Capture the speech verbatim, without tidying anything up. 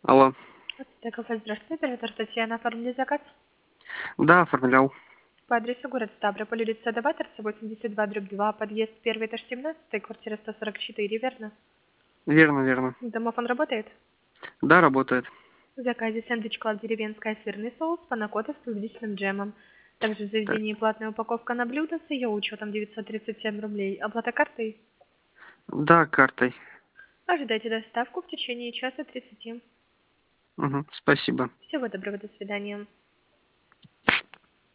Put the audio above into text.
Алло. Это кафе, здравствуйте, оператор Татьяна, оформили заказ Да, оформлял. по адресу город Ставрополь, улица Доваторца, восемьдесят два, дробь два, подъезд первый, этаж семнадцать, квартира сто сорок четыре, верно? Верно, верно. Домофон работает? Да, работает. В заказе сэндвич клаб деревенская, сырный соус, панакота с клубничным джемом. Также в Так. заведении платная упаковка на блюдо с ее учетом девятьсот тридцать семь рублей. Оплата картой? Да, картой. Ожидайте доставку в течение часа тридцати. Угу, спасибо. Всего доброго, до свидания.